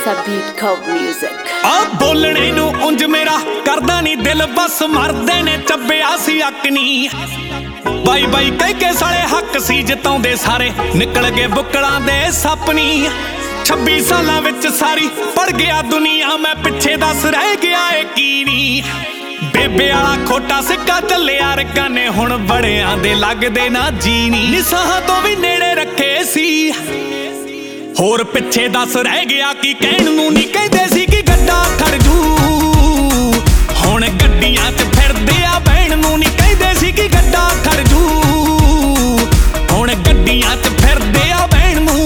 Essa Beat Cove Music। ਆ ਬੋਲਣੇ ਨੂੰ ਉਂਝ ਮੇਰਾ ਕਰਦਾ ਨਹੀਂ ਦਿਲ, ਬਸ ਮਰਦੇ ਨੇ ਚੱਬਿਆ ਸੀ ਅੱਕ ਨੀ। ਬਾਈ ਬਾਈ ਕਹਿ ਕੇ ਸਾਲੇ ਹੱਕ ਸੀ ਜਿਤਾਉਂਦੇ ਸਾਰੇ, ਨਿਕਲ ਗਏ ਬੁੱਕਲਾਂ ਦੇ ਸੱਪ ਨੀ। 26 ਸਾਲਾਂ ਵਿੱਚ ਸਾਰੀ ਪੜ ਗਿਆ ਦੁਨੀਆ, ਮੈਂ ਪਿੱਛੇ ਦੱਸ ਰਹਿ ਗਿਆ ਏ ਕੀ ਨੀ। ਬੇਬੇ ਵਾਲਾ ਖੋਟਾ ਸਿੱਕਾ ਚੱਲਿਆ ਰਕਾਂ ਨੇ, ਹੁਣ ਬੜਿਆਂ ਦੇ ਲੱਗਦੇ ਨਾ ਜੀਣੀ। ਨਿਸਾਹਾਂ ਤੋਂ ਵੀ ਨੇੜੇ ਰੱਖੇ ਸੀ, ਹੋਰ ਪਿੱਛੇ ਦੱਸ ਰਹਿ ਗਿਆ ਕੀ ਕਹਿਣ ਨੂੰ। ਨਹੀਂ ਕਹਿੰਦੇ ਸੀ ਕਿ ਗੱਡਾ ਖੜਜੂ, ਹੁਣ ਗੱਡੀਆਂ 'ਚ ਫਿਰਦੇ ਆ ਬਹਿਣ ਨੂੰ। ਨਹੀਂ ਕਹਿੰਦੇ ਸੀ ਕਿ ਗੱਡਾ ਖੜਜੂ, ਹੁਣ ਗੱਡੀਆਂ 'ਚ ਫਿਰਦੇ ਆ ਬਹਿਣ ਨੂੰ।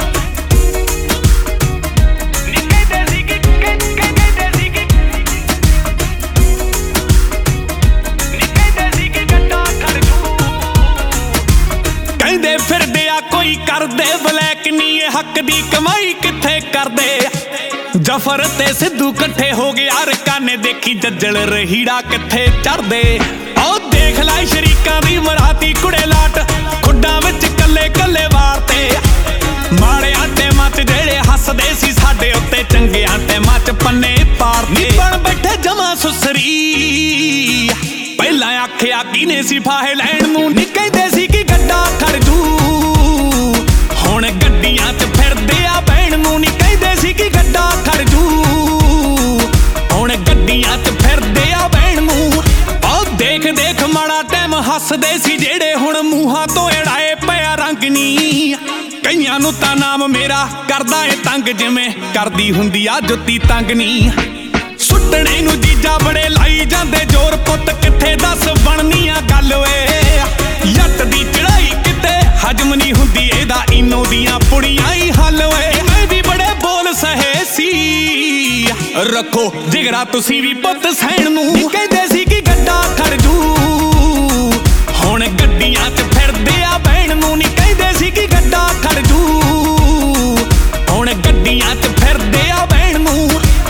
ਕਹਿੰਦੇ ਫਿਰਦੇ ਆ ਕੋਈ ਕਰਦੇ ਬਲੈਕ ਨੀ, ਇਹ ਹੱਕ ਦੀ ਕਮਾਈ ਕਿੱਥੇ ਕਰਦੇ। ਜਫਰ ਤੇ ਸਿੱਧੂ ਇਕੱਠੇ ਹੋ ਗਏ ਰਕਾਨੇ, ਦੇਖੀ ਜੱਜਲ ਰਹੀੜਾ ਕਿੱਥੇ ਚੜਦੇ। ਆਹ ਦੇਖ ਲੈ ਸ਼ਰੀਕਾਂ ਦੀ ਮਰਾਤੀ ਕੁੜੇ ਲਾਟ, ਖੁੱਡਾਂ ਵਿੱਚ ਕੱਲੇ ਕੱਲੇ ਵਾਰ ਤੇ। ਮਾੜਿਆਂ ਤੇ ਮੱਚ ਜਿਹੜੇ ਹੱਸਦੇ ਸੀ ਸਾਡੇ ਉੱਤੇ, ਚੰਗਿਆਂ ਤੇ ਮੱਚ ਪੰਨੇ ਪਾਰਦੇ। ਬਣ ਬੈਠੇ ਜਮਾ ਸੁਸਰੀ, ਪਹਿਲਾਂ ਆਖਿਆ ਕਿਨੇ ਸੀ ਫਾਹੇ ਲੈਣ ਨੂੰ। ਨਹੀਂ ਕਹਿੰਦੇ ਸੀ ਕਿ ਗੱਡਾ ਖੜਜੂ, ਹੁਣ ਗੱਡੀਆਂ 'ਚ ਫਿਰਦੇ ਆ ਬਹਿਣ ਨੂੰ। ਨਹੀਂ ਕਹਿੰਦੇ ਸੀ ਕਿ ਗੱਡਾ ਖੜਜੂ, ਹੁਣ ਗੱਡੀਆਂ 'ਚ ਫਿਰਦੇ ਆ ਬਹਿਣ ਨੂੰ। ਆਹ ਦੇਖ ਦੇਖ ਮਾੜਾ ਟਾਈਮ ਹੱਸਦੇ ਸੀ ਜਿਹੜੇ, ਹੁਣ ਮੂੰਹਾਂ ਤੋਂ ਏੜਾਏ ਪਿਆ ਰੰਗ ਨੀ। ਕਈਆਂ ਨੂੰ ਤਾਂ ਨਾਮ ਮੇਰਾ ਕਰਦਾ ਏ ਤੰਗ, ਜਿਵੇਂ ਕਰਦੀ ਹੁੰਦੀ ਆ ਜੁੱਤੀ ਤੰਗ ਨੀ। ਸੁੱਟਣੇ ਨੂੰ ਜੀਜਾ ਬੜੇ ਲਾਈ ਜਾਂਦੇ ਜ਼ੋਰ, ਪੁੱਤ ਕਿੱਥੇ ਦੱਸ ਬਣਨੀ ਆ ਗੱਲ ਓਏ। ਜੱਟ ਦੀ ਚੜਾਈ ਕਿਤੇ ਹਜਮ ਨਹੀਂ ਹੁੰਦੀ, ਇਹਦਾ ਇਨੋ ਦੀਆਂ ਪੁੜੀਆਂ ਹੀ ਹੱਲ ਓਏ। ਮੈਂ ਵੀ ਬੜੇ ਬੋਲ ਸਹੇ ਸੀ, ਰੱਖੋ ਜਿਗਰਾ ਤੁਸੀਂ ਵੀ ਪੁੱਤ ਸਹਿਣ ਨੂੰ। ਕਹਿੰਦੇ ਸੀ ਕਿ ਗੱਡਾ ਖੜਜੂ, ਹੁਣ ਗੱਡੀਆਂ 'ਚ ਫਿਰਦੇ ਆ ਬਹਿਣ ਨੂੰ। ਨਹੀਂ ਕਹਿੰਦੇ ਸੀ ਕਿ ਗੱਡਾ ਖੜਜੂ, ਹੁਣ ਗੱਡੀਆਂ 'ਚ ਫਿਰਦੇ ਆ ਬਹਿਣ ਨੂੰ।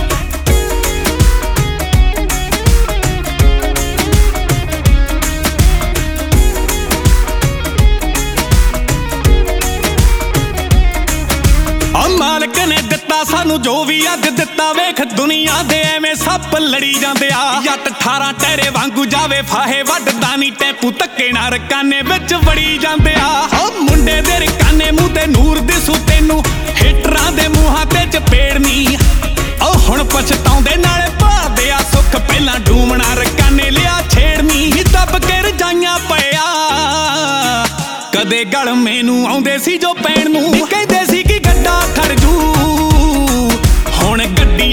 ਮਾਲਕ ਨੇ ਦਿੱਤਾ ਸਾਨੂੰ ਜੋ ਵੀ ਅੱਜ ਦਿੱਤਾ, ਵੇਖ ਦੁਨੀਆ ਦੇ ਐਵੇਂ ਸੱਪ ਲੜੀ ਜਾਂਦੇ ਆ। ਜੱਟ 18 ਟਹਿਰੇ ਵਾਂਗੂ ਜਾਵੇ ਫਾਹੇ ਵੱਢਦਾ ਨੀ, ਟੈਪੂ ਧੱਕੇ ਨਾਲ ਰਕਾਨੇ ਵਿੱਚ ਵੜੀ ਜਾਂਦੇ ਆ। ਉਹ ਮੁੰਡੇ ਦੇ ਰਕਾਨੇ ਮੂੰਹ ਤੇ ਨੂਰ ਦਿਸੂ ਤੈਨੂੰ, ਹੀਟਰਾਂ ਦੇ ਮੂੰਹਾਂ ਤੇ ਚਪੇੜ ਨੀ। ਉਹ ਹੁਣ ਪਛਤਾਉਂਦੇ ਨਾਲੇ ਭਾਲਦੇ ਆ ਸੁੱਖ, ਪਹਿਲਾਂ ਡੂਮਣਾ ਰਕਾਨੇ ਲਿਆ ਛੇੜਨੀ। ਦੱਬ ਕੇ ਰਜਾਈਆਂ ਪਿਆ ਕਦੇ ਗਲ ਮੈਨੂੰ ਆਉਂਦੇ ਸੀ ਜੋ ਪੈਣ ਨੂੰ। ਕਹਿੰਦੇ ਸੀ ਕਿ ਗੱਡਾ ਖੜਜੂ, ਹੁਣ ਗੱਡੀ